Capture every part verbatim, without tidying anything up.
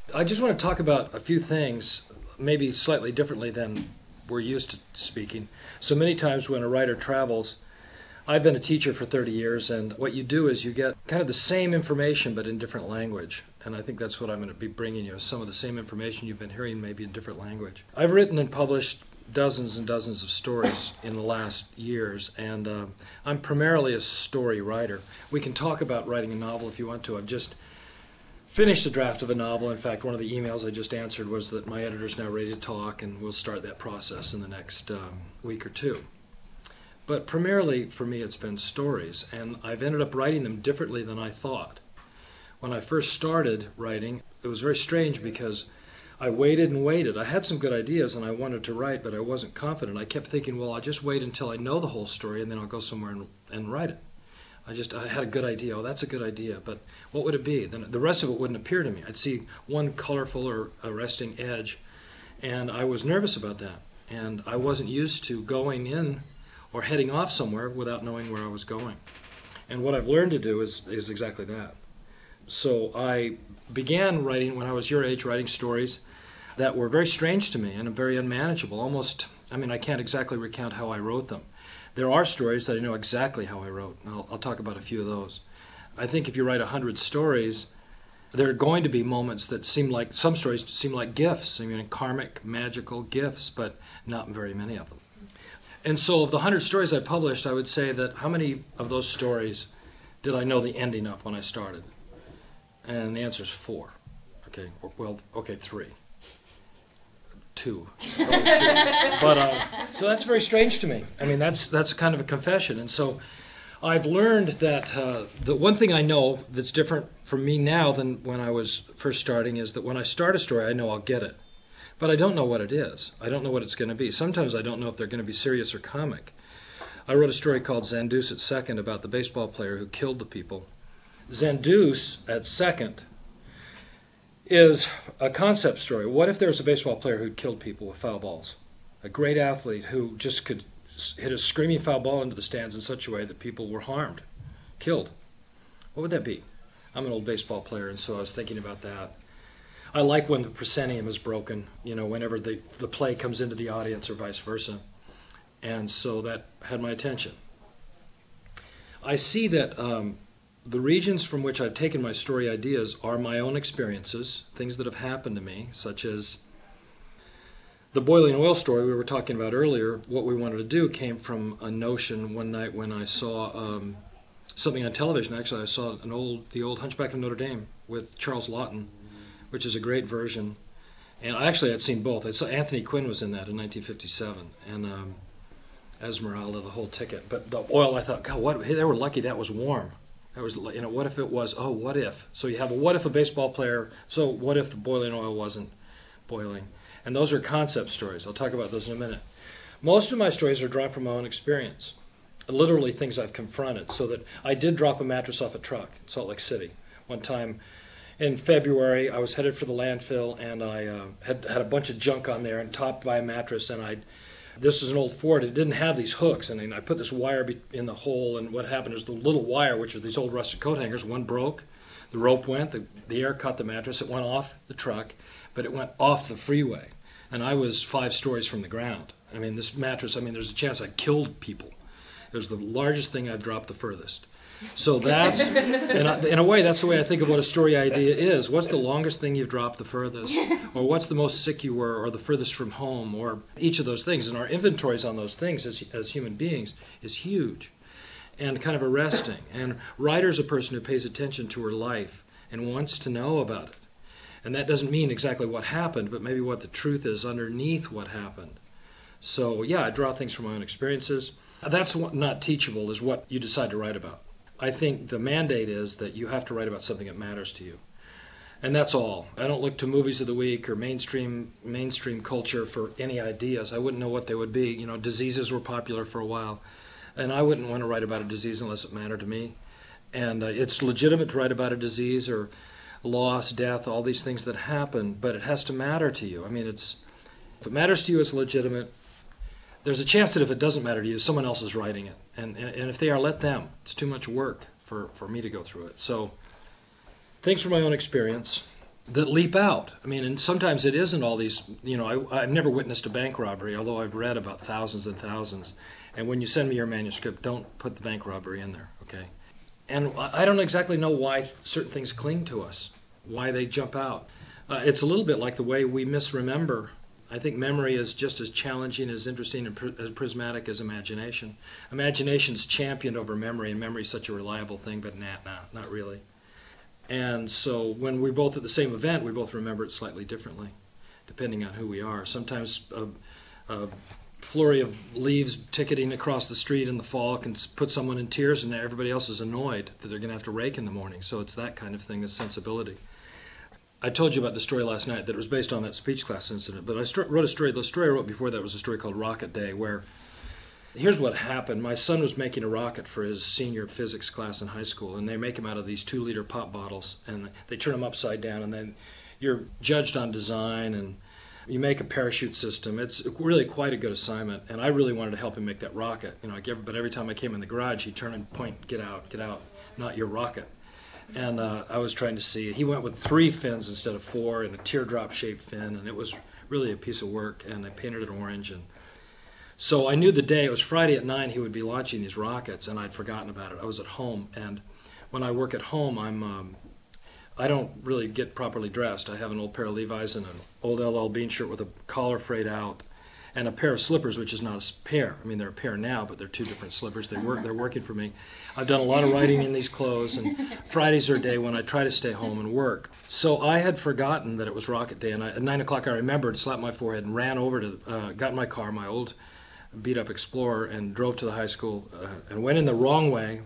I just want to talk about a few things, maybe slightly differently than we're used to speaking. So many times when a writer travels, I've been a teacher for thirty years, and what you do is you get kind of the same information but in different language. And I think that's what I'm going to be bringing you, is some of the same information you've been hearing maybe in different language. I've written and published dozens and dozens of stories in the last years, and uh, I'm primarily a story writer. We can talk about writing a novel if you want to. I've just finished the draft of a novel. In fact, one of the emails I just answered was that my editor's now ready to talk, and we'll start that process in the next um, week or two. But primarily, for me, it's been stories, and I've ended up writing them differently than I thought. When I first started writing, it was very strange because I waited and waited. I had some good ideas and I wanted to write, but I wasn't confident. I kept thinking, well, I'll just wait until I know the whole story and then I'll go somewhere and, and write it. I just I had a good idea. Oh, that's a good idea, but what would it be? Then the rest of it wouldn't appear to me. I'd see one colorful or arresting edge, and I was nervous about that. And I wasn't used to going in or heading off somewhere without knowing where I was going. And what I've learned to do is, is exactly that. So I began writing when I was your age, writing stories that were very strange to me and very unmanageable. Almost, I mean, I can't exactly recount how I wrote them. There are stories that I know exactly how I wrote, and I'll, I'll talk about a few of those. I think if you write a hundred stories, there are going to be moments that seem like, some stories seem like gifts, I mean, karmic, magical gifts, but not very many of them. And so of the hundred stories I published, I would say that how many of those stories did I know the ending of when I started? And the answer is four. Okay, well, okay, three. Two. Oh, two. But, uh, so that's very strange to me. I mean, that's that's kind of a confession. And so I've learned that uh, the one thing I know that's different for me now than when I was first starting is that when I start a story, I know I'll get it. But I don't know what it is. I don't know what it's going to be. Sometimes I don't know if they're going to be serious or comic. I wrote a story called Xanduce at Second about the baseball player who killed the people. Xanduce at Second is a concept story. What if there was a baseball player who'd killed people with foul balls? A great athlete who just could hit a screaming foul ball into the stands in such a way that people were harmed, killed. What would that be? I'm an old baseball player, and so I was thinking about that. I like when the proscenium is broken, you know, whenever the, the play comes into the audience or vice versa. And so that had my attention. I see that um, the regions from which I've taken my story ideas are my own experiences, things that have happened to me, such as the boiling oil story we were talking about earlier. What we wanted to do came from a notion one night when I saw um, something on television. Actually, I saw an old, the old Hunchback of Notre Dame with Charles Laughton, which is a great version. And I actually had seen both. I saw Anthony Quinn was in that in nineteen fifty-seven, and um, Esmeralda, the whole ticket. But the oil, I thought, God, what? Hey, they were lucky that was warm. That was, you know, what if it was? Oh, what if? So you have a what if a baseball player? So what if the boiling oil wasn't boiling? And those are concept stories. I'll talk about those in a minute. Most of my stories are drawn from my own experience, literally things I've confronted. So that I did drop a mattress off a truck in Salt Lake City one time. In February, I was headed for the landfill, and I uh, had had a bunch of junk on there and topped by a mattress. And I, this is an old Ford. It didn't have these hooks, and I put this wire in the hole. And what happened is the little wire, which are these old rusted coat hangers, one broke. The rope went. The, the air caught the mattress. It went off the truck, but it went off the freeway. And I was five stories from the ground. I mean, this mattress. I mean, there's a chance I killed people. It was the largest thing I've dropped the furthest. So that's, in a, in a way, that's the way I think of what a story idea is. What's the longest thing you've dropped the furthest? Or what's the most sick you were, or the furthest from home, or each of those things. And our inventories on those things as, as human beings is huge and kind of arresting. And writer's a person who pays attention to her life and wants to know about it. And that doesn't mean exactly what happened, but maybe what the truth is underneath what happened. So, yeah, I draw things from my own experiences. That's what, not teachable, is what you decide to write about. I think the mandate is that you have to write about something that matters to you. And that's all. I don't look to movies of the week or mainstream mainstream culture for any ideas. I wouldn't know what they would be. You know, diseases were popular for a while, and I wouldn't want to write about a disease unless it mattered to me. And uh, it's legitimate to write about a disease or loss, death, all these things that happen, but it has to matter to you. I mean, it's if it matters to you, it's legitimate. There's a chance that if it doesn't matter to you, someone else is writing it. And, and, and if they are, let them. It's too much work for, for me to go through it. So, things from my own experience. that leap out. I mean, and sometimes it isn't all these, you know, I, I've never witnessed a bank robbery, although I've read about thousands and thousands. And when you send me your manuscript, don't put the bank robbery in there, okay? And I don't exactly know why certain things cling to us, why they jump out. Uh, it's a little bit like the way we misremember. I think memory is just as challenging, as interesting, and pr- as prismatic as imagination. Imagination's championed over memory, and memory is such a reliable thing, but nah, nah, not really. And so when we're both at the same event, we both remember it slightly differently, depending on who we are. Sometimes a, a flurry of leaves ticketing across the street in the fall can put someone in tears, and everybody else is annoyed that they're going to have to rake in the morning. So it's that kind of thing, the sensibility. I told you about the story last night, that it was based on that speech class incident, but I st- wrote a story. The story I wrote before that was a story called Rocket Day, where here's what happened. My son was making a rocket for his senior physics class in high school, and they make them out of these two-liter pop bottles, and they turn them upside down, and then you're judged on design, and you make a parachute system. It's really quite a good assignment, and I really wanted to help him make that rocket. You know, like every, but every time I came in the garage, he'd turn and point, get out, get out, not your rocket. And uh, I was trying to see. He went with three fins instead of four, and a teardrop-shaped fin, and it was really a piece of work. And I painted it orange. And so I knew the day. It was Friday at nine. He would be launching these rockets, and I'd forgotten about it. I was at home, and when I work at home, I'm um, I don't really get properly dressed. I have an old pair of Levi's and an old L L Bean shirt with a collar frayed out, and a pair of slippers, which is not a pair. I mean, they're a pair now, but they're two different slippers. They work. They're working for me. I've done a lot of writing in these clothes, and Fridays are a day when I try to stay home and work. So I had forgotten that it was Rocket Day, and I, at nine o'clock I remembered, slapped my forehead, and ran over to, uh, got in my car, my old beat-up Explorer, and drove to the high school, uh, and went in the wrong way,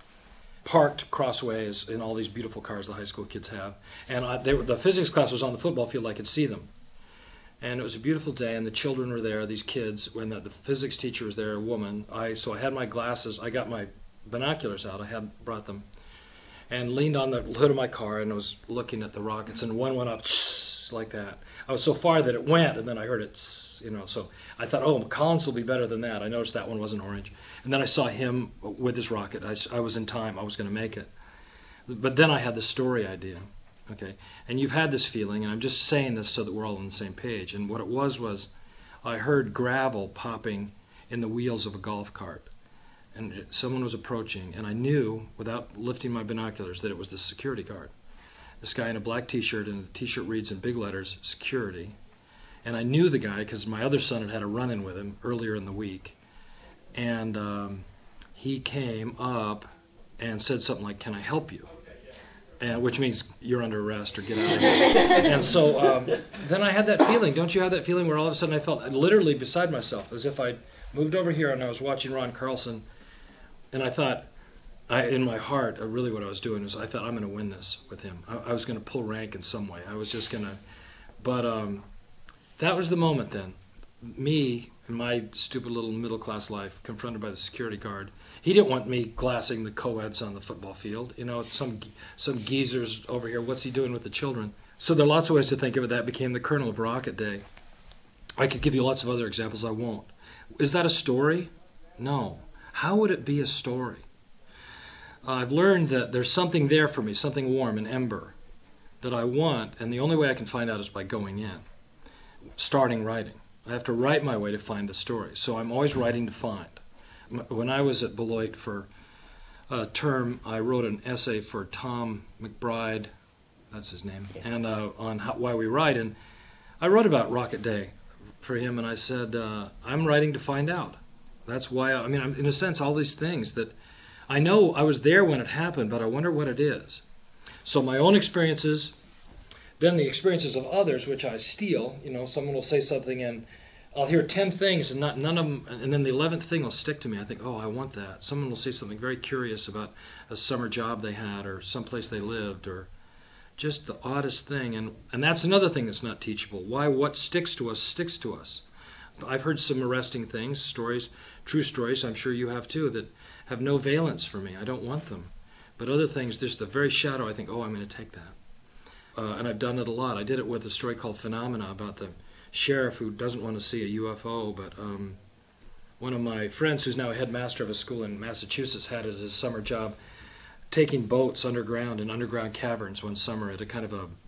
parked crossways in all these beautiful cars the high school kids have, and I, they were, the physics class was on the football field. I could see them. And it was a beautiful day, and the children were there, these kids. When the, the physics teacher was there, a woman, I so I had my glasses, I got my binoculars out, I had brought them, and leaned on the hood of my car and was looking at the rockets, and one went off like that. I was so far that it went, and then I heard it, you know, so I thought, oh, Collins will be better than that. I noticed that one wasn't orange. And then I saw him with his rocket. I, I was in time. I was going to make it. But then I had the story idea. Okay, and you've had this feeling, and I'm just saying this so that we're all on the same page. And what it was was I heard gravel popping in the wheels of a golf cart, and someone was approaching, and I knew, without lifting my binoculars, that it was the security guard. This guy in a black t-shirt, and the t-shirt reads in big letters, security. And I knew the guy because my other son had had a run-in with him earlier in the week, and um, he came up and said something like, "Can I help you?" And, which means you're under arrest or get out of here. And so um, then I had that feeling. Don't you have that feeling where all of a sudden I felt literally beside myself, as if I'd moved over here and I was watching Ron Carlson, and I thought, I, in my heart, uh, really what I was doing was I thought, I'm going to win this with him. I, I was going to pull rank in some way. I was just going to, but um, that was the moment then. Me, in my stupid little middle-class life, confronted by the security guard. He didn't want me glassing the co-eds on the football field. You know, some some geezers over here, what's he doing with the children? So there are lots of ways to think of it. That became the kernel of Rocket Day. I could give you lots of other examples. I won't. Is that a story? No. How would it be a story? Uh, I've learned that there's something there for me, something warm, an ember, that I want, and the only way I can find out is by going in, starting writing. I have to write my way to find the story. So I'm always writing to find. When I was at Beloit for a term, I wrote an essay for Tom McBride, that's his name, and uh, on how, why we write. And I wrote about Rocket Day for him, and I said, uh, I'm writing to find out. That's why, I, I mean, I'm, in a sense, all these things that I know I was there when it happened, but I wonder what it is. So my own experiences, then the experiences of others, which I steal. You know, someone will say something and I'll hear ten things and not none of them, and then the eleventh thing will stick to me. I think, oh, I want that. Someone will say something very curious about a summer job they had or someplace they lived or just the oddest thing. And, and that's another thing that's not teachable. Why what sticks to us sticks to us. I've heard some arresting things, stories, true stories, I'm sure you have too, that have no valence for me. I don't want them. But other things, there's the very shadow, I think, oh, I'm going to take that. Uh, and I've done it a lot. I did it with a story called Phenomena about the sheriff who doesn't want to see a U F O, but um, one of my friends who's now a headmaster of a school in Massachusetts had as his summer job taking boats underground in underground caverns one summer at a kind of a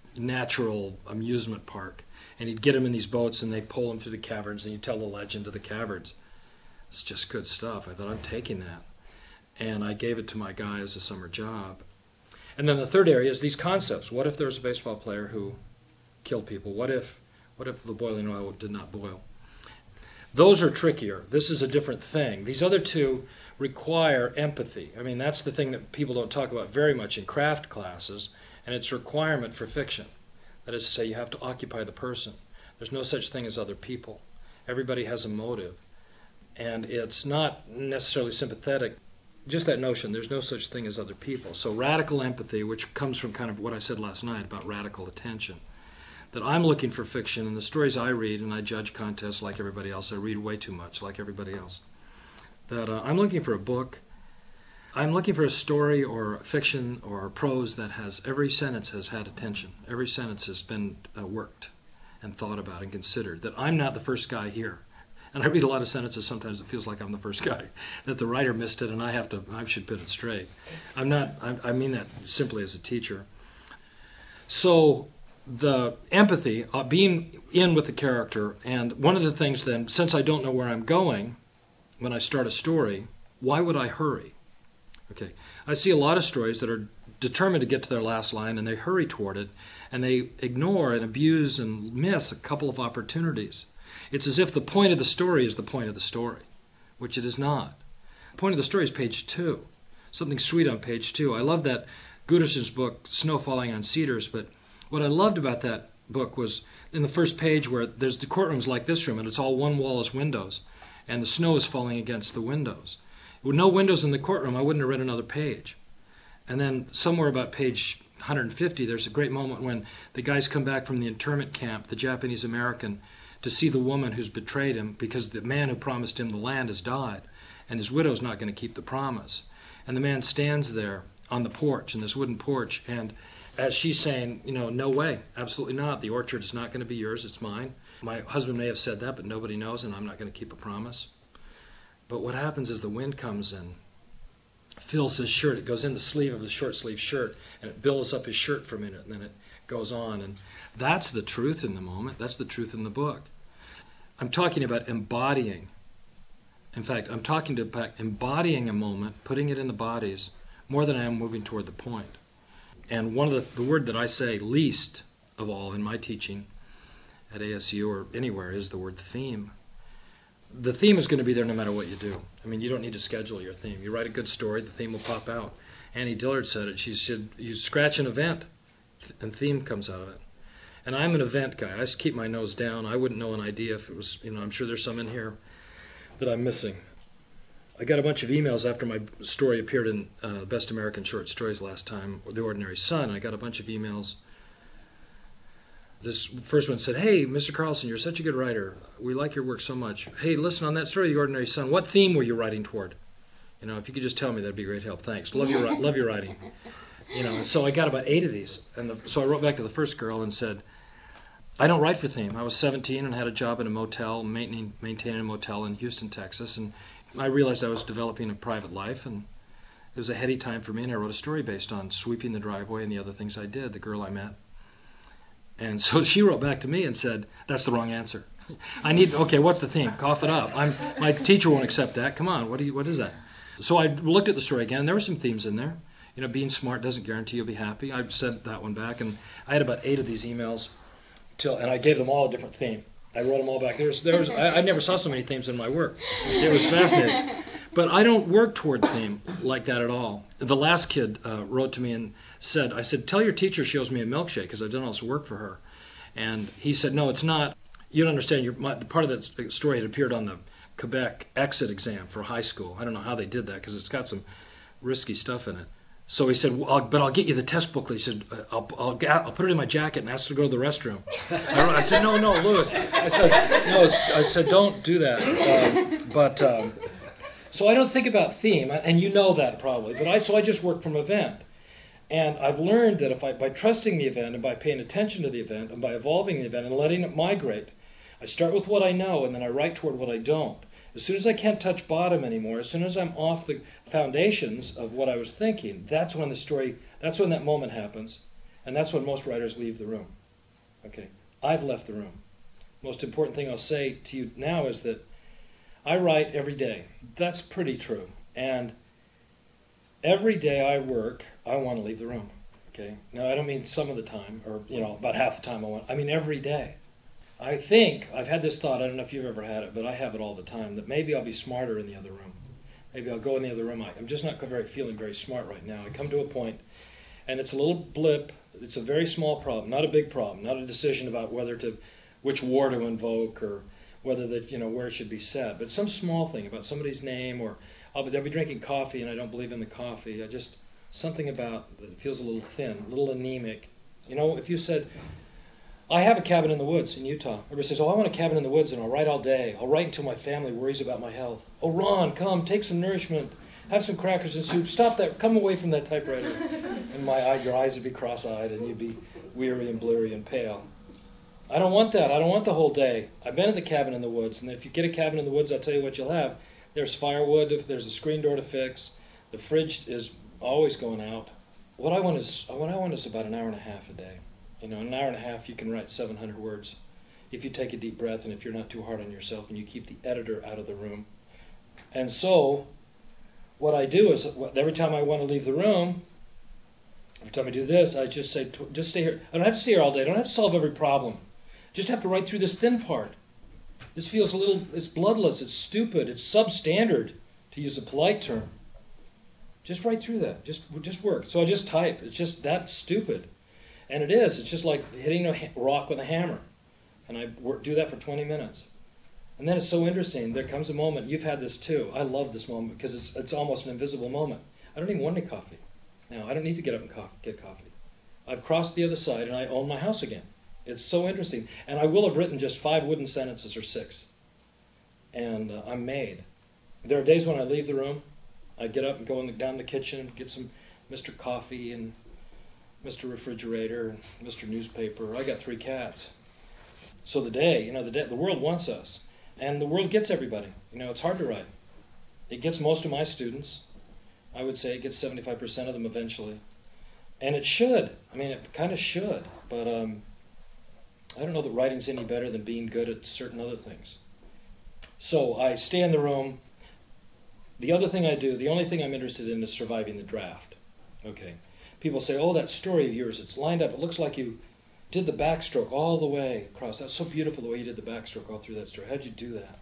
natural amusement park. And he'd get them in these boats, and they'd pull them through the caverns, and he'd tell the legend of the caverns. It's just good stuff. I thought, I'm taking that. And I gave it to my guy as a summer job. And then the third area is these concepts. What if there was a baseball player who killed people? What if, what if the boiling oil did not boil? Those are trickier. This is a different thing. These other two require empathy. I mean, that's the thing that people don't talk about very much in craft classes, and it's a requirement for fiction. That is to say, you have to occupy the person. There's no such thing as other people. Everybody has a motive. And it's not necessarily sympathetic. Just that notion, there's no such thing as other people. So radical empathy, which comes from kind of what I said last night about radical attention, that I'm looking for fiction in the stories I read, and I judge contests like everybody else. I read way too much like everybody else. That uh, I'm looking for a book. I'm looking for a story or a fiction or a prose that has, every sentence has had attention. Every sentence has been uh, worked and thought about and considered. That I'm not the first guy here. And I read a lot of sentences, sometimes it feels like I'm the first guy, that the writer missed it and I have to, I should put it straight. I'm not, I, I mean that simply as a teacher. So the empathy, uh, being in with the character, and one of the things then, since I don't know where I'm going when I start a story, why would I hurry? Okay, I see a lot of stories that are determined to get to their last line and they hurry toward it and they ignore and abuse and miss a couple of opportunities. It's as if the point of the story is the point of the story, which it is not. The point of the story is page two, something sweet on page two. I love that Guterson's book, Snow Falling on Cedars, but what I loved about that book was in the first page where there's the courtroom's like this room and it's all one wall is windows and the snow is falling against the windows. With no windows in the courtroom, I wouldn't have read another page. And then somewhere about page one hundred fifty, there's a great moment when the guys come back from the internment camp, the Japanese-American, to see the woman who's betrayed him because the man who promised him the land has died and his widow's not going to keep the promise. And the man stands there on the porch, in this wooden porch, and as she's saying, you know, no way, absolutely not. The orchard is not going to be yours, it's mine. My husband may have said that, but nobody knows, and I'm not going to keep a promise. But what happens is the wind comes and fills his shirt. It goes in the sleeve of his short sleeve shirt, and it billows up his shirt for a minute, and then it goes on. And that's the truth in the moment. That's the truth in the book. I'm talking about embodying. In fact, I'm talking about embodying a moment, putting it in the bodies, more than I am moving toward the point. And one of the, the word that I say least of all in my teaching at A S U or anywhere is the word theme. The theme is going to be there no matter what you do. I mean, you don't need to schedule your theme. You write a good story, the theme will pop out. Annie Dillard said it. She said, you scratch an event, and theme comes out of it. And I'm an event guy. I just keep my nose down. I wouldn't know an idea if it was, you know, I'm sure there's some in here that I'm missing. I got a bunch of emails after my story appeared in uh, Best American Short Stories last time, The Ordinary Son. I got a bunch of emails. This first one said, hey, Mister Carlson, you're such a good writer. We like your work so much. Hey, listen, on that story, The Ordinary Son, what theme were you writing toward? You know, if you could just tell me, that'd be great help. Thanks. Love your, love your writing. You know, and so I got about eight of these. And the, so I wrote back to the first girl and said, I don't write for theme. I was seventeen and had a job in a motel, maintaining, maintaining a motel in Houston, Texas. And I realized I was developing a private life, and it was a heady time for me, and I wrote a story based on sweeping the driveway and the other things I did, the girl I met. And so she wrote back to me and said, that's the wrong answer. I need, okay, what's the theme? Cough it up. I'm, my teacher won't accept that. Come on, what, do you, what is that? So I looked at the story again. There were some themes in there. You know, being smart doesn't guarantee you'll be happy. I sent that one back, and I had about eight of these emails, till, and I gave them all a different theme. I wrote them all back. There's, there's, I, I never saw so many themes in my work. It was fascinating. But I don't work toward theme like that at all. The last kid uh, wrote to me and said, I said, tell your teacher she owes me a milkshake because I've done all this work for her. And he said, no, it's not. You don't understand. You're, my, part of that story had appeared on the Quebec exit exam for high school. I don't know how they did that because it's got some risky stuff in it. So he said, well, I'll, but I'll get you the test booklet. He said, I'll, I'll, I'll put it in my jacket and ask her to go to the restroom. I, I said, no, no, Louis. I said, no, I said, don't do that. Um, but um, so I don't think about theme, and you know that probably. But I so I just work from event, and I've learned that if I by trusting the event and by paying attention to the event and by evolving the event and letting it migrate, I start with what I know and then I write toward what I don't. As soon as I can't touch bottom anymore, as soon as I'm off the foundations of what I was thinking, that's when the story, that's when that moment happens. And that's when most writers leave the room. Okay, I've left the room. Most important thing I'll say to you now is that I write every day. That's pretty true. And every day I work, I want to leave the room. Okay. Now, I don't mean some of the time, or, you know, about half the time I want. I mean every day. I think, I've had this thought, I don't know if you've ever had it, but I have it all the time, that maybe I'll be smarter in the other room. Maybe I'll go in the other room. I, I'm just not very feeling very smart right now. I come to a point, and it's a little blip. It's a very small problem, not a big problem, not a decision about whether to, which war to invoke, or whether that, you know, where it should be set. But some small thing about somebody's name, or I'll be, they'll be drinking coffee, and I don't believe in the coffee. I just, something about it feels a little thin, a little anemic. You know, if you said, I have a cabin in the woods in Utah. Everybody says, oh, I want a cabin in the woods and I'll write all day. I'll write until my family worries about my health. Oh, Ron, come, take some nourishment. Have some crackers and soup. Stop that. Come away from that typewriter. And my eye, your eyes would be cross-eyed and you'd be weary and bleary and pale. I don't want that. I don't want the whole day. I've been at the cabin in the woods, and if you get a cabin in the woods, I'll tell you what you'll have. There's firewood. If there's a screen door to fix. The fridge is always going out. What I want is, what I want is about an hour and a half a day. You know, in an hour and a half, you can write seven hundred words. If you take a deep breath and if you're not too hard on yourself and you keep the editor out of the room. And so, what I do is, every time I want to leave the room, every time I do this, I just say, just stay here. I don't have to stay here all day. I don't have to solve every problem. Just have to write through this thin part. This feels a little, it's bloodless, it's stupid, it's substandard, to use a polite term. Just write through that. Just, just work. So I just type. It's just that stupid. And it is. It's just like hitting a rock with a hammer. And I work, do that for twenty minutes. And then it's so interesting. There comes a moment. You've had this too. I love this moment because it's it's almost an invisible moment. I don't even want any coffee. Now, I don't need to get up and coffee, get coffee. I've crossed the other side and I own my house again. It's so interesting. And I will have written just five wooden sentences or six. And uh, I'm made. There are days when I leave the room. I get up and go in the, down the kitchen, get some Mister Coffee and Mister Refrigerator, Mister Newspaper. I got three cats. So the day, you know, the day, the world wants us. And the world gets everybody. You know, it's hard to write. It gets most of my students. I would say it gets seventy-five percent of them eventually. And it should. I mean, it kind of should. But um, I don't know that writing's any better than being good at certain other things. So I stay in the room. The other thing I do, the only thing I'm interested in is surviving the draft. Okay. People say, oh, that story of yours, it's lined up. It looks like you did the backstroke all the way across. That's so beautiful the way you did the backstroke all through that story. How'd you do that?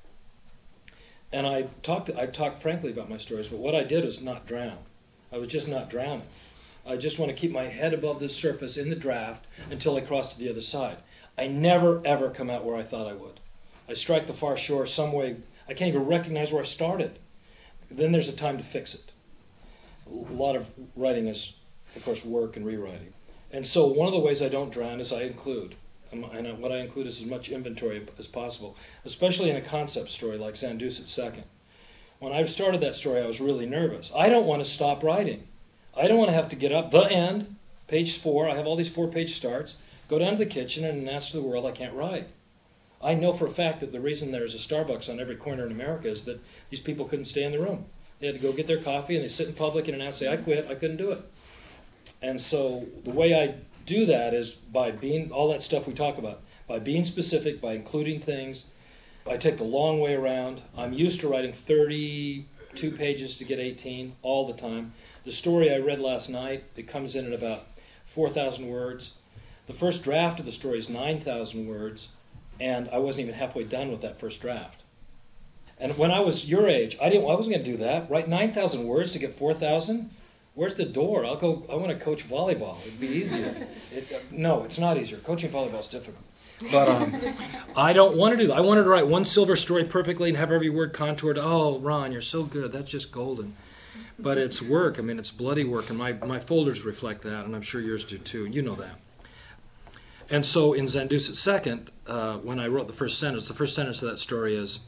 And I talked, I talked frankly about my stories, but what I did was not drown. I was just not drowning. I just want to keep my head above the surface in the draft until I cross to the other side. I never, ever come out where I thought I would. I strike the far shore some way. I can't even recognize where I started. Then there's a time to fix it. A lot of writing is, of course, work and rewriting. And so one of the ways I don't drown is I include. And what I include is as much inventory as possible, especially in a concept story like Zandussit Second. When I started that story, I was really nervous. I don't want to stop writing. I don't want to have to get up, the end, page four, I have all these four-page starts, go down to the kitchen and announce to the world I can't write. I know for a fact that the reason there's a Starbucks on every corner in America is that these people couldn't stay in the room. They had to go get their coffee and they sit in public and announce, say, I quit, I couldn't do it. And so the way I do that is by being, all that stuff we talk about, by being specific, by including things. I take the long way around. I'm used to writing thirty-two pages to get eighteen all the time. The story I read last night, it comes in at about four thousand words. The first draft of the story is nine thousand words, and I wasn't even halfway done with that first draft. And when I was your age, I didn't. I wasn't going to do that. Write nine thousand words to get four thousand? Where's the door? I'll go. I want to coach volleyball. It'd be easier. It, uh, no, it's not easier. Coaching volleyball is difficult. But um, I don't want to do that. I wanted to write one silver story perfectly and have every word contoured. Oh, Ron, you're so good. That's just golden. But it's work. I mean, it's bloody work, and my, my folders reflect that, and I'm sure yours do too. You know that. And so in Zandussit Second, uh, when I wrote the first sentence, the first sentence of that story is,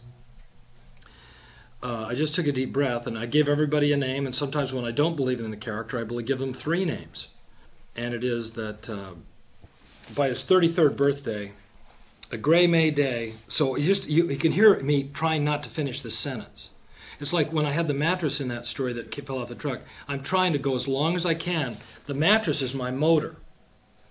Uh, I just took a deep breath and I gave everybody a name, and sometimes when I don't believe in the character, I believe give them three names. And it is that uh, by his thirty-third birthday, a gray May day, so you just you, you can hear me trying not to finish this sentence. It's like when I had the mattress in that story that fell off the truck. I'm trying to go as long as I can. The mattress is my motor.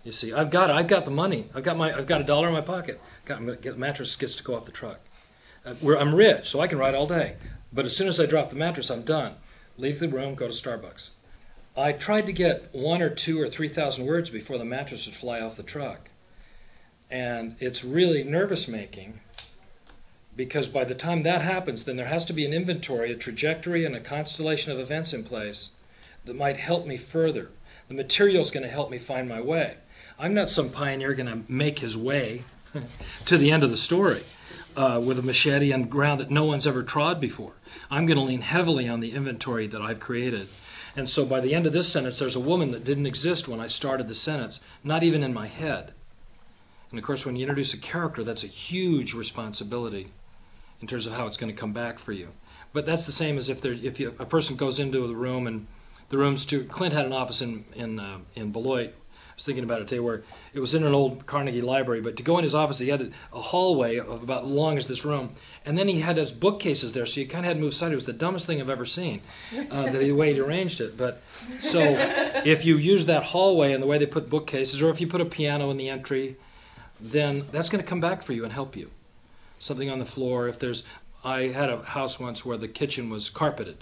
You see, I've got it. I've got the money. I've got my. I've got a dollar in my pocket. Got, I'm gonna get the mattress gets to go off the truck. Uh, where I'm rich, so I can ride all day. But as soon as I drop the mattress, I'm done. Leave the room, go to Starbucks. I tried to get one or two or three thousand words before the mattress would fly off the truck, and it's really nervous-making. Because by the time that happens, then there has to be an inventory, a trajectory, and a constellation of events in place that might help me further. The material's going to help me find my way. I'm not some pioneer going to make his way to the end of the story uh, with a machete on ground that no one's ever trod before. I'm going to lean heavily on the inventory that I've created. And so by the end of this sentence, there's a woman that didn't exist when I started the sentence, not even in my head. And of course, when you introduce a character, that's a huge responsibility in terms of how it's going to come back for you. But that's the same as if there, if you, a person goes into the room, and the room's too. Clint had an office in in uh, in Beloit. I was thinking about it today, where it was in an old Carnegie library. But to go in his office, he had a hallway of about as long as this room, and then he had his bookcases there, so you kind of had to move aside. It was the dumbest thing I've ever seen, uh, the way he arranged it. But so if you use that hallway and the way they put bookcases, or if you put a piano in the entry, then that's going to come back for you and help you. Something on the floor. If there's, I had a house once where the kitchen was carpeted.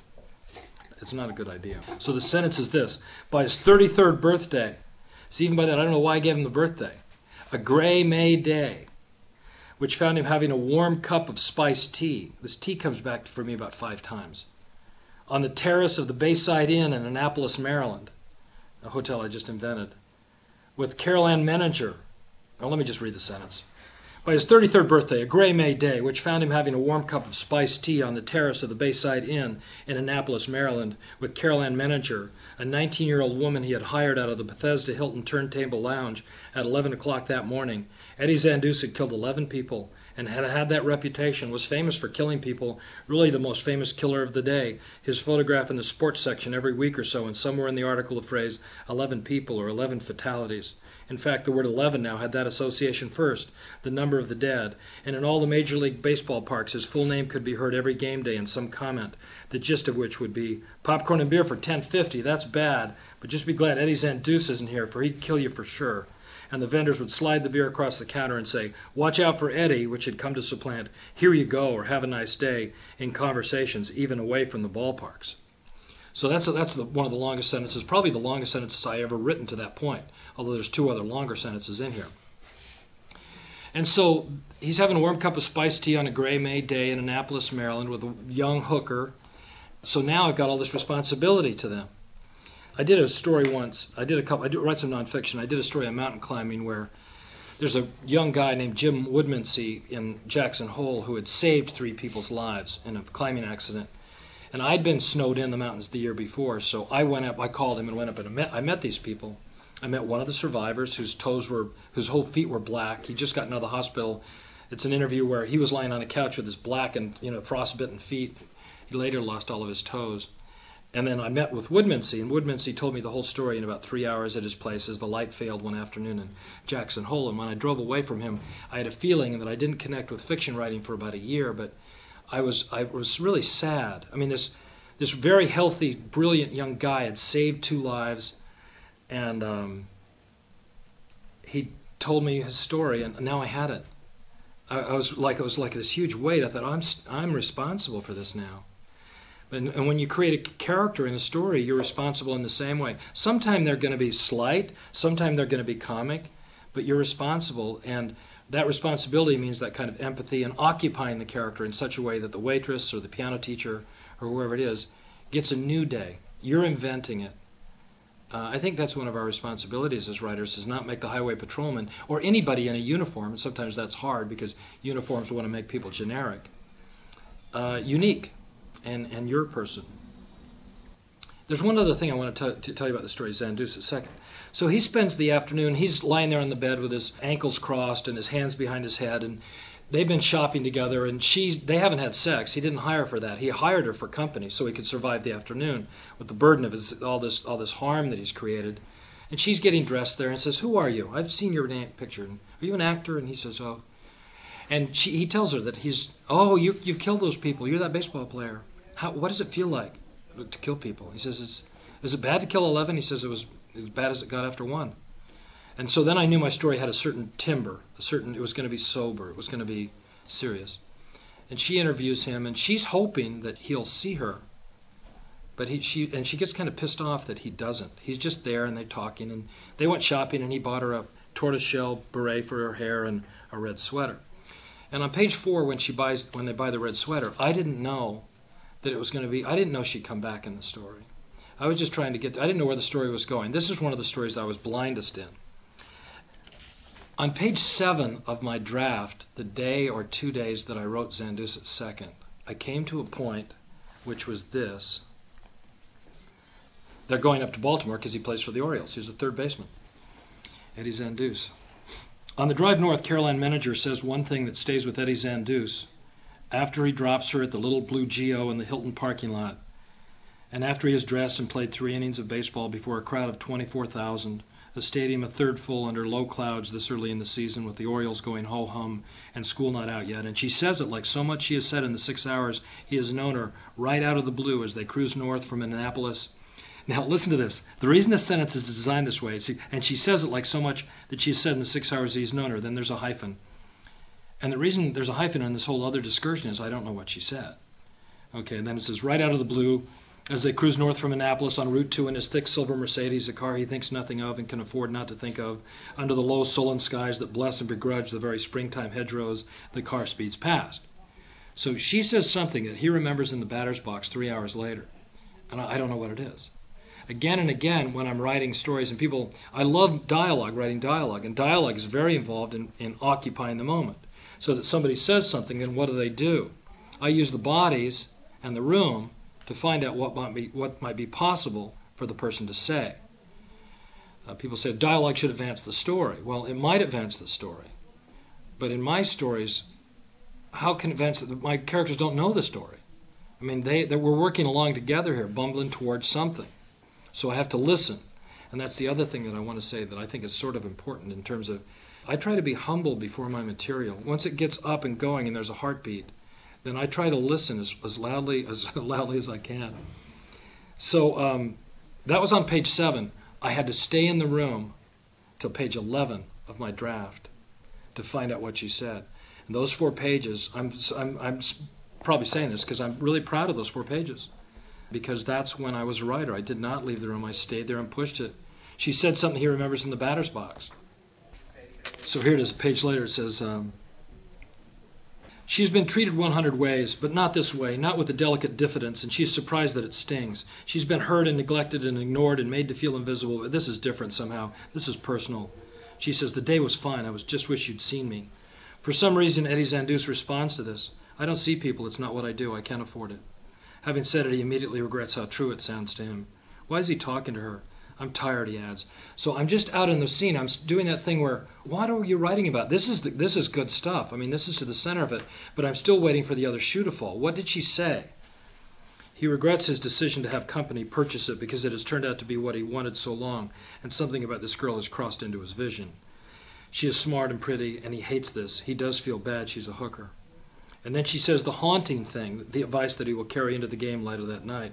It's not a good idea. So the sentence is this: by his thirty-third birthday, see, even by that, I don't know why I gave him the birthday, a gray May day, which found him having a warm cup of spiced tea. This tea comes back for me about five times. On the terrace of the Bayside Inn in Annapolis, Maryland, a hotel I just invented, with Carol Ann Menninger. Now let me just read the sentence. By his thirty-third birthday, a gray May day, which found him having a warm cup of spiced tea on the terrace of the Bayside Inn in Annapolis, Maryland, with Carol Ann Menninger, a nineteen-year-old woman he had hired out of the Bethesda Hilton Turntable Lounge at eleven o'clock that morning. Eddie Zandus had killed eleven people and had had that reputation, was famous for killing people, really the most famous killer of the day. His photograph in the sports section every week or so, and somewhere in the article the phrase, eleven people or eleven fatalities. In fact, the word eleven now had that association first, the number of the dead. And in all the Major League Baseball parks, his full name could be heard every game day in some comment, the gist of which would be, popcorn and beer for ten fifty, that's bad, but just be glad Eddie Zandus isn't here, for he'd kill you for sure. And the vendors would slide the beer across the counter and say, watch out for Eddie, which had come to supplant, here you go, or have a nice day, in conversations, even away from the ballparks. So that's a, that's the, one of the longest sentences, probably the longest sentences I ever written to that point, although there's two other longer sentences in here. And so he's having a warm cup of spiced tea on a gray May day in Annapolis, Maryland, with a young hooker. So now I've got all this responsibility to them. I did a story once. I did a couple. I did write some nonfiction. I did a story on mountain climbing where there's a young guy named Jim Woodmansee in Jackson Hole who had saved three people's lives in a climbing accident. And I'd been snowed in the mountains the year before, so I went up. I called him and went up and met. I met these people. I met one of the survivors whose toes were, whose whole feet were black. He just gotten out of the hospital. It's an interview where he was lying on a couch with his blackened, you know, frostbitten feet. He later lost all of his toes. And then I met with Woodmansee, and Woodmansee told me the whole story in about three hours at his place as the light failed one afternoon in Jackson Hole. And when I drove away from him, I had a feeling that I didn't connect with fiction writing for about a year, but I was I was really sad. I mean, this this very healthy, brilliant young guy had saved two lives, and um, he told me his story, and now I had it. I, I was like it was like this huge weight. I thought, I'm I'm responsible for this now. And, and when you create a character in a story, you're responsible in the same way. Sometimes they're going to be slight, sometimes they're going to be comic, but you're responsible, and that responsibility means that kind of empathy and occupying the character in such a way that the waitress or the piano teacher or whoever it is gets a new day. You're inventing it. Uh, I think that's one of our responsibilities as writers, is not make the highway patrolman or anybody in a uniform, and sometimes that's hard because uniforms want to make people generic, uh, unique. And, and your person. There's one other thing I want to, to tell you about the story of Zandus a second. So he spends the afternoon, he's lying there on the bed with his ankles crossed and his hands behind his head, and they've been shopping together, and she, they haven't had sex. He didn't hire her for that. He hired her for company so he could survive the afternoon with the burden of his, all this all this harm that he's created. And she's getting dressed there and says, who are you? I've seen your name, picture. Are you an actor? And he says, oh. And she, he tells her that he's, oh, you, you've killed those people. You're that baseball player. How, what does it feel like to kill people? He says, it's, is it bad to kill eleven? He says it was as bad as it got after one. And so then I knew my story had a certain timbre, a certain, it was going to be sober, it was going to be serious. And she interviews him, and she's hoping that he'll see her. But he, she, and she gets kind of pissed off that he doesn't. He's just there, and they're talking, and they went shopping, and he bought her a tortoiseshell beret for her hair and a red sweater. And on page four, when she buys, when they buy the red sweater, I didn't know that it was going to be, I didn't know she'd come back in the story. I was just trying to get, I didn't know where the story was going. This is one of the stories I was blindest in. On page seven of my draft, the day or two days that I wrote Zandus's second, I came to a point which was this. They're going up to Baltimore because he plays for the Orioles. He's a third baseman, Eddie Zandus. On the drive north, Caroline Menninger says one thing that stays with Eddie Zandus after he drops her at the little blue Geo in the Hilton parking lot, and after he has dressed and played three innings of baseball before a crowd of twenty-four thousand, a stadium a third full under low clouds this early in the season with the Orioles going ho-hum and school not out yet. And she says it like so much she has said in the six hours he has known her right out of the blue as they cruise north from Annapolis. Now listen to this. The reason this sentence is designed this way, and she says it like so much that she has said in the six hours he's known her, then there's a hyphen. And the reason there's a hyphen in this whole other discursion is I don't know what she said. Okay, and then it says right out of the blue, as they cruise north from Annapolis on Route two in his thick silver Mercedes, a car he thinks nothing of and can afford not to think of, under the low sullen skies that bless and begrudge the very springtime hedgerows, the car speeds past. So she says something that he remembers in the batter's box three hours later, and I don't know what it is. Again and again, when I'm writing stories, and people, I love dialogue, writing dialogue, and dialogue is very involved in, in occupying the moment. So that somebody says something, then what do they do? I use the bodies and the room to find out what might be, what might be possible for the person to say. Uh, people say dialogue should advance the story. Well, it might advance the story. But in my stories, how can it advance it? My characters don't know the story. I mean, they, they we're working along together here, bumbling towards something. So I have to listen. And that's the other thing that I want to say that I think is sort of important in terms of, I try to be humble before my material. Once it gets up and going and there's a heartbeat, then I try to listen as, as loudly as loudly as I can. So um, that was on page seven. I had to stay in the room till page eleven of my draft to find out what she said. And those four pages, I'm I'm, I'm probably saying this because I'm really proud of those four pages, because that's when I was a writer. I did not leave the room. I stayed there and pushed it. She said something he remembers in the batter's box. So here it is. A page later, it says. Um, She's been treated one hundred ways, but not this way, not with a delicate diffidence, and she's surprised that it stings. She's been hurt and neglected and ignored and made to feel invisible, but this is different somehow. This is personal. She says, the day was fine. I was just wish you'd seen me. For some reason, Eddie Zandus responds to this. I don't see people. It's not what I do. I can't afford it. Having said it, he immediately regrets how true it sounds to him. Why is he talking to her? I'm tired, he adds. So I'm just out in the scene. I'm doing that thing where, what are you writing about? This is the, this is good stuff. I mean, this is to the center of it, but I'm still waiting for the other shoe to fall. What did she say? He regrets his decision to have company purchase it because it has turned out to be what he wanted so long, and something about this girl has crossed into his vision. She is smart and pretty, and he hates this. He does feel bad she's a hooker. And then she says the haunting thing, the advice that he will carry into the game later that night.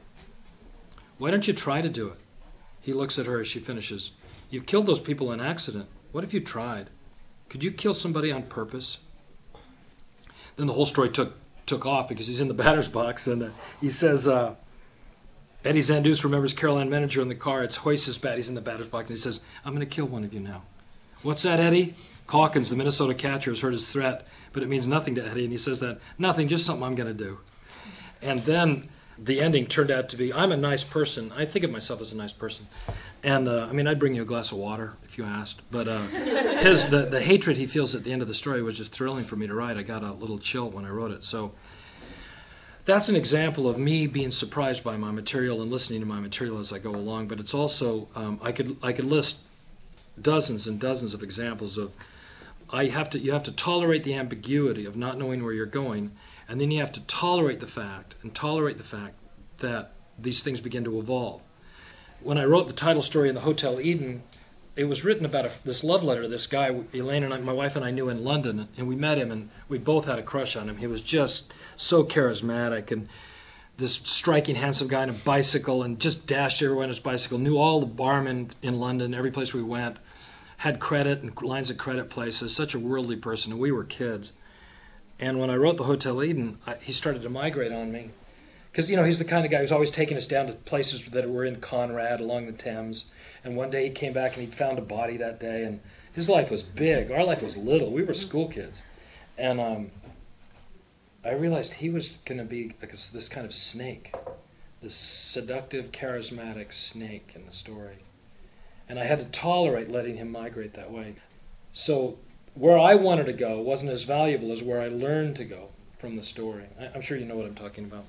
Why don't you try to do it? He looks at her as she finishes. You killed those people in accident. What if you tried? Could you kill somebody on purpose? Then the whole story took took off because he's in the batter's box, and uh, he says, uh, Eddie Zandus remembers Caroline Menninger in the car. It's Hoyce's bat. He's in the batter's box, and he says, I'm going to kill one of you now. What's that, Eddie? Calkins, the Minnesota catcher, has heard his threat, but it means nothing to Eddie, and he says that, nothing, just something I'm going to do. And then the ending turned out to be, I'm a nice person. I think of myself as a nice person. And, uh, I mean, I'd bring you a glass of water if you asked. But uh, his the, the hatred he feels at the end of the story was just thrilling for me to write. I got a little chill when I wrote it. So that's an example of me being surprised by my material and listening to my material as I go along. But it's also, um, I could I could list dozens and dozens of examples of, I have to you have to tolerate the ambiguity of not knowing where you're going. And then you have to tolerate the fact, and tolerate the fact that these things begin to evolve. When I wrote the title story in the Hotel Eden, it was written about a, this love letter to this guy, Elaine and I, my wife and I knew in London, and we met him, and we both had a crush on him. He was just so charismatic, and this striking, handsome guy on a bicycle, and just dashed everywhere on his bicycle, knew all the barmen in London, every place we went. had credit and lines of credit places, such a worldly person, and we were kids. And when I wrote the Hotel Eden, I, he started to migrate on me. Because, you know, he's the kind of guy who's always taking us down to places that were in Conrad along the Thames. And one day he came back and he'd found a body that day. And his life was big. Our life was little. We were school kids. And um, I realized he was going to be like this kind of snake, this seductive, charismatic snake in the story. And I had to tolerate letting him migrate that way. So where I wanted to go wasn't as valuable as where I learned to go from the story. I, I'm sure you know what I'm talking about.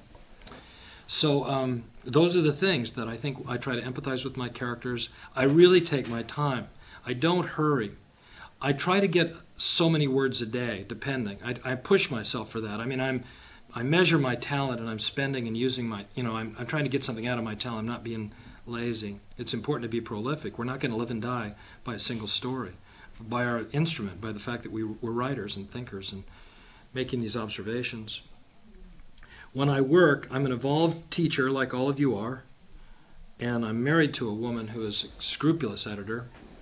So um, those are the things that I think I try to empathize with my characters. I really take my time. I don't hurry. I try to get so many words a day, depending. I, I push myself for that. I mean, I'm, I measure my talent, and I'm spending and using my, you know, I'm, I'm trying to get something out of my talent. I'm not being lazy. It's important to be prolific. We're not going to live and die by a single story, by our instrument, by the fact that we, we're writers and thinkers and making these observations. When I work, I'm an evolved teacher like all of you are, and I'm married to a woman who is a scrupulous editor,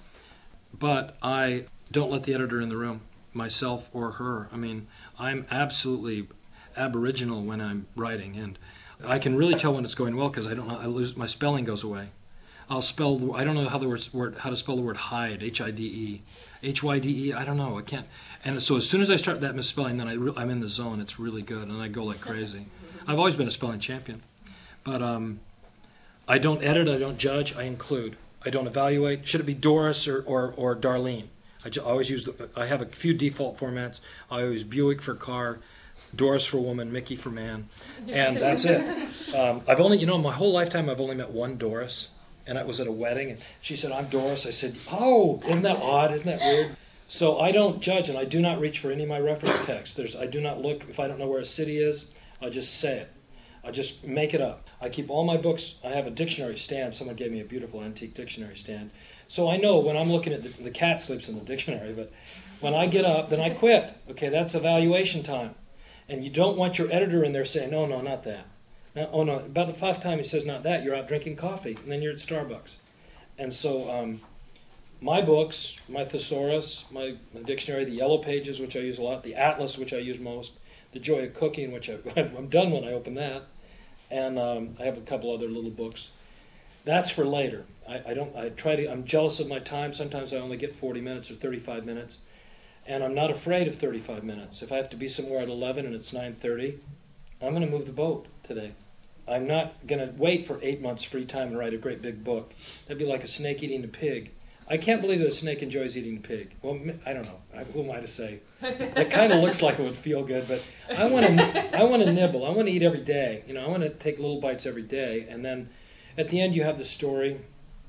but I don't let the editor in the room, myself or her. I mean, I'm absolutely aboriginal when I'm writing, and I can really tell when it's going well because I don't know, I lose, my spelling goes away. I'll spell, I don't know how the word, word how to spell the word hide, H I D E. H Y D E, I don't know, I can't. And so as soon as I start that misspelling, then I re I'm in the zone. It's really good, and I go like crazy. I've always been a spelling champion. But um, I don't edit, I don't judge, I include. I don't evaluate. Should it be Doris or, or, or Darlene? I always use, the, I have a few default formats. I always Buick for car, Doris for woman, Mickey for man, and that's it. Um, I've only, you know, my whole lifetime I've only met one Doris. And I was at a wedding, and she said, I'm Doris. I said, oh, isn't that odd? Isn't that weird? So I don't judge, and I do not reach for any of my reference text. There's, I do not look, if I don't know where a city is, I'll just say it. I just make it up. I keep all my books. I have a dictionary stand. Someone gave me a beautiful antique dictionary stand. So I know when I'm looking at the, the cat sleeps in the dictionary, but when I get up, then I quit. Okay, that's evaluation time. And you don't want your editor in there saying, no, no, not that. Now, oh no, about the fifth time he says not that, you're out drinking coffee, and then you're at Starbucks. And so um, my books, my thesaurus, my, my dictionary, the Yellow Pages, which I use a lot, the Atlas, which I use most, the Joy of Cooking, which I, I'm done when I open that, and um, I have a couple other little books. That's for later. I, I don't. I try to. I'm jealous of my time. Sometimes I only get forty minutes or thirty-five minutes, and I'm not afraid of thirty-five minutes. If I have to be somewhere at eleven and it's nine thirty, I'm going to move the boat today. I'm not going to wait for eight months free time and write a great big book. That'd be like a snake eating a pig. I can't believe that a snake enjoys eating a pig. Well, I don't know. Who am I to say? It kind of looks like it would feel good, but I want to. I want to nibble. I want to eat every day. You know, I want to take little bites every day, and then at the end you have the story.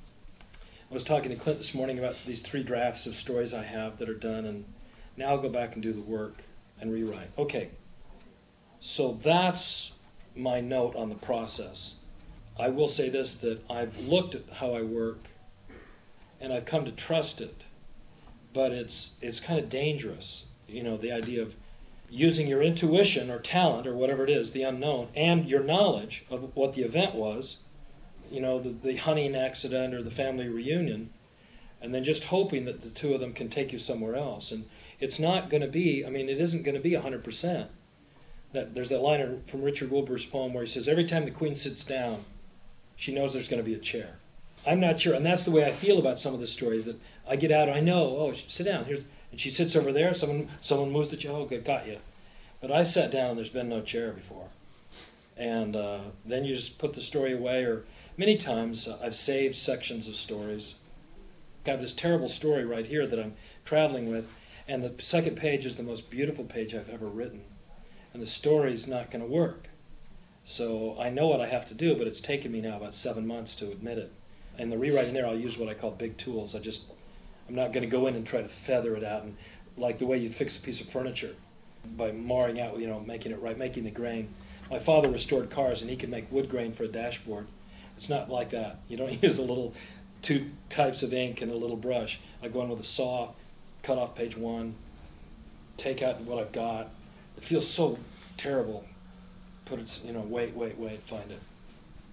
I was talking to Clint this morning about these three drafts of stories I have that are done, and now I'll go back and do the work and rewrite. Okay. So that's my note on the process. I will say this, that I've looked at how I work and I've come to trust it, but it's it's kind of dangerous, you know, the idea of using your intuition or talent or whatever it is, the unknown, and your knowledge of what the event was, you know, the, the hunting accident or the family reunion, and then just hoping that the two of them can take you somewhere else. And it's not going to be, I mean, it isn't going to be one hundred percent. That, there's that line from Richard Wilbur's poem where he says, every time the queen sits down, she knows there's going to be a chair. I'm not sure, and that's the way I feel about some of the stories, that I get out, I know, oh, sit down, here's, and she sits over there, someone someone moves the chair, oh, good, got you. But I sat down and there's been no chair before. And uh, then you just put the story away, or many times uh, I've saved sections of stories. I have this terrible story right here that I'm traveling with, and the second page is the most beautiful page I've ever written. And the story's not going to work. So I know what I have to do, but it's taken me now about seven months to admit it. And the rewriting there, I'll use what I call big tools. I just, I'm not going to go in and try to feather it out, and like the way you'd fix a piece of furniture by marring out, you know, making it right, making the grain. My father restored cars, and he could make wood grain for a dashboard. It's not like that. You don't use a little two types of ink and a little brush. I go in with a saw, cut off page one, take out what I've got. It feels so terrible. Put it, you know, wait, wait, wait, find it.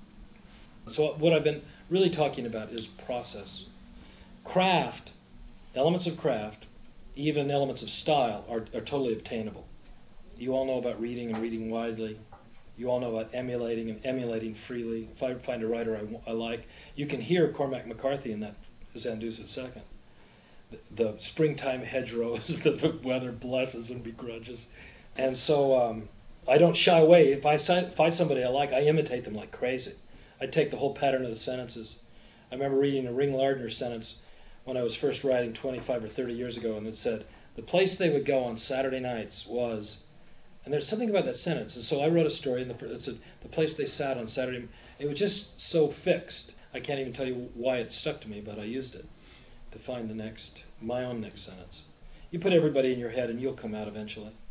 So what I've been really talking about is process. Craft elements of craft, even elements of style, are, are totally obtainable. You all know about reading and reading widely. You all know about emulating and emulating freely. If I find a writer I, I like, you can hear Cormac McCarthy in that Zandusa Second. The, the springtime hedgerows that the weather blesses and begrudges. And so um, I don't shy away. If I find somebody I like, I imitate them like crazy. I take the whole pattern of the sentences. I remember reading a Ring Lardner sentence when I was first writing twenty-five or thirty years ago, and it said, the place they would go on Saturday nights was... And there's something about that sentence. And so I wrote a story, and it said, the place they sat on Saturday. It was just so fixed. I can't even tell you why it stuck to me, but I used it to find the next, my own next sentence. You put everybody in your head, and you'll come out eventually.